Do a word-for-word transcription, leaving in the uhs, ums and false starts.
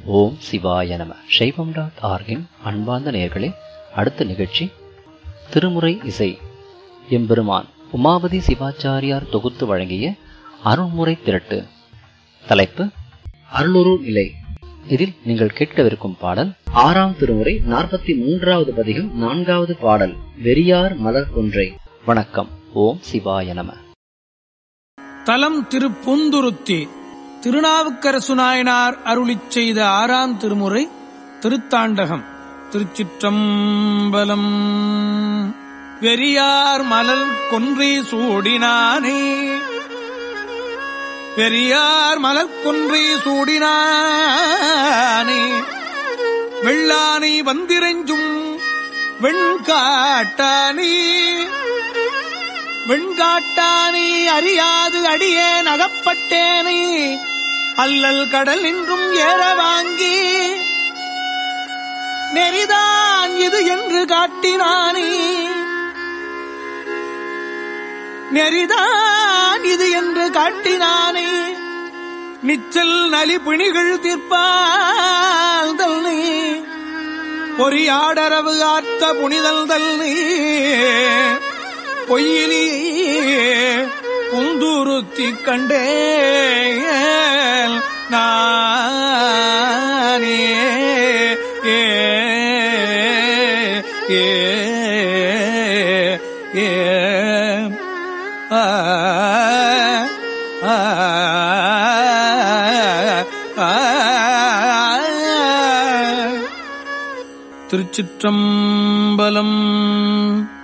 ஓம் சிவாய நம. சைவம் டாட் ஆர்கின் அன்பார்ந்த நேயர்களே, அடுத்த நிகழ்ச்சி திருமுறை இசை. எம்பெருமான் உமாபதி சிவாச்சாரியார் தொகுத்து வழங்கிய அருள்முறை திரட்டு. தலைப்பு அருளுரு நிலை. இதில் நீங்கள் கேட்கவிருக்கும் பாடல் ஆறாம் திருமுறை நாற்பத்தி மூன்றாவது பதிகம் நான்காவது பாடல், வெறியார் மலர் கொன்றை. வணக்கம். ஓம் சிவாய நம. தலம் திருப்பூந்துருத்தி. திருநாவுக்கரசு நாயனார் அருளிச் செய்த ஆறாம் திருமுறை திருத்தாண்டகம். திருச்சிற்றம்பலம். வெறியார் மலர் கொன்றை சூடினானே, வெறியார் மலர் கொன்றை சூடினானே, வெள்ளானை வந்திரஞ்சும் வெண்காட்டானே, வெண்காட்டானே அறியாது அடியேன் அகப்பட்டேனே, அல்லல் கடல் நின்றும் ஏற வாங்கி நெறிதான் இது என்று காட்டினானே, நெறிதான் இது என்று காட்டினானே, நிச்சல் நலி பிணிகள் தீர்ப்பால் தல்னே, பொறியாடரவு ஆத்த புனிதல் தல்னே, பொய்யிலே பூந்துருத்தி கண்டே நானே. ஏ ஏ ஏ ஆ ஆ ஆ. திருச்சிற்றம்பலம்.